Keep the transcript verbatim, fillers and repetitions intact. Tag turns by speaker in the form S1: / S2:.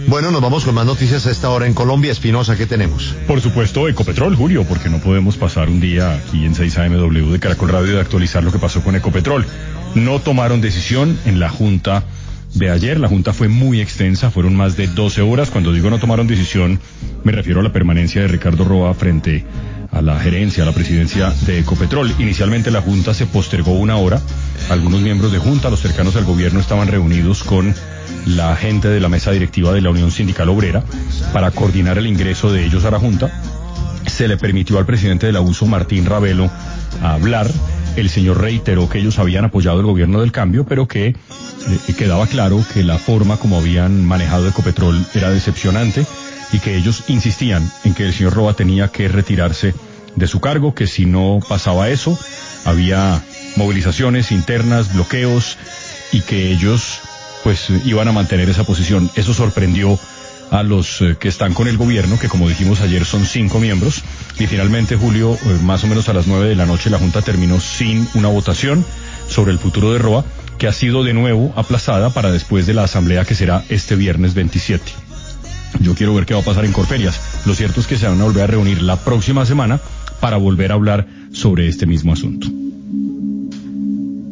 S1: Bueno, nos vamos con más noticias a esta hora en Colombia. Espinosa, ¿qué tenemos?
S2: Por supuesto, Ecopetrol, Julio, porque no podemos pasar un día aquí en seis A M W de Caracol Radio de actualizar lo que pasó con Ecopetrol. No tomaron decisión en la junta de ayer. La junta fue muy extensa, fueron más de doce horas. Cuando digo no tomaron decisión, me refiero a la permanencia de Ricardo Roa frente a la gerencia, a la presidencia de Ecopetrol. Inicialmente la junta se postergó una hora. Algunos miembros de junta, los cercanos al gobierno, estaban reunidos con la gente de la mesa directiva de la Unión Sindical Obrera para coordinar el ingreso de ellos a la junta. Se le permitió al presidente del abuso, Martín Ravelo, hablar. El señor reiteró que ellos habían apoyado el gobierno del cambio, pero que eh, quedaba claro que la forma como habían manejado Ecopetrol era decepcionante y que ellos insistían en que el señor Roa tenía que retirarse de su cargo, que si no pasaba eso, había movilizaciones internas, bloqueos, y que ellos pues iban a mantener esa posición. Eso sorprendió a los eh, que están con el gobierno, que como dijimos ayer son cinco miembros, y finalmente, Julio, eh, más o menos a las nueve de la noche, la Junta terminó sin una votación sobre el futuro de Roa, que ha sido de nuevo aplazada para después de la asamblea que será este viernes veintisiete. Yo quiero ver qué va a pasar en Corferias. Lo cierto es que se van a volver a reunir la próxima semana para volver a hablar sobre este mismo asunto.